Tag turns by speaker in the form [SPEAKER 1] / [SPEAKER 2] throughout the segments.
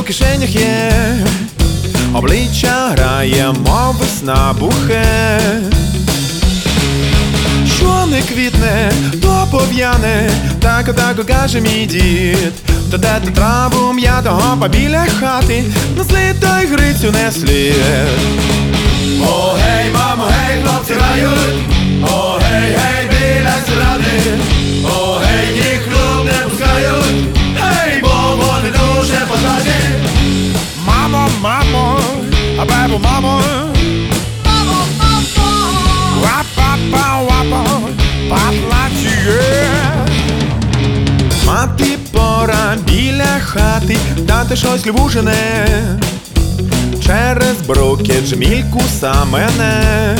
[SPEAKER 1] у кишенях є, обличчя грає, мов весна бухе. Що не квітне, то пов'яне, так каже мій дід. То де ти траву м'ятого побіля хати, на слід той грицю не слід. О, гей, мамо, гей, хлопці грають, о, гей, гей, біля зради, о, гей, їх клуб не пускають, гей, бо вони дуже позаді. Мамо, мамо, а бебо, мамо, мамо, мамо, ва-па-па, ва-па, паплачує. Мати пора біля хати, дати щось лівужене, через бруки жмільку самене.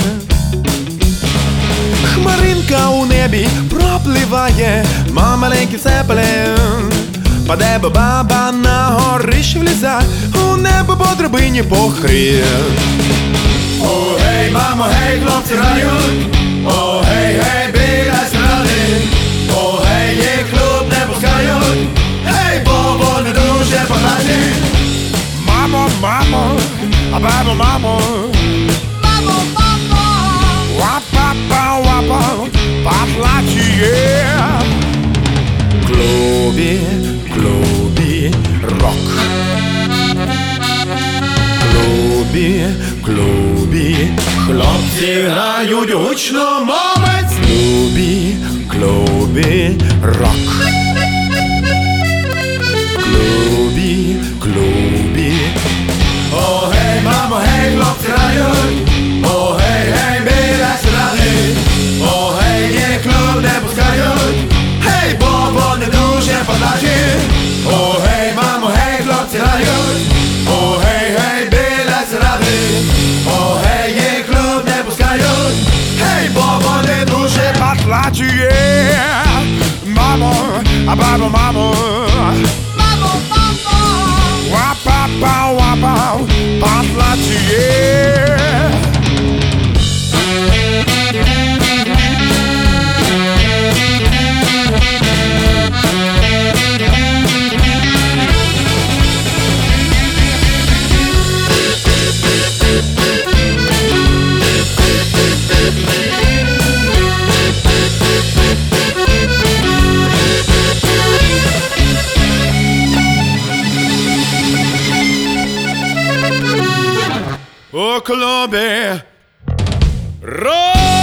[SPEAKER 1] Хмаринка у небі пропливає, ма маленький цепелин. Паде баба на горищі вліза, у небо по драбині похрін. О, гей, мамо, гей, хлопці грають, о, гей, гей, біля зради, о, гей, їх клуб не пускають, гей, бо вони дуже позаді. Мамо, мамо, а бабо, мамо, мамо, мамо, ва-па-па, ва-па, паплачує. В клубі рок. В клубі хлопці грають гучно, мовець. В клубі рок. В клубі. О, гей, мамо, гей, хлопці грають, о, гей, гей, біля зради, о, гей, їх клуб не пускають, гей, бо вони дуже позаді. О, гей, мамо, гей, хлопці грають, о, гей, гей, біля зради, о, гей, їх клуб не пускають, гей, бо вони дуже поплачує. Мамо, а бабо, мамо, мамо, мамо, ва-па-па, ва-па, поплачує. У клубі рок.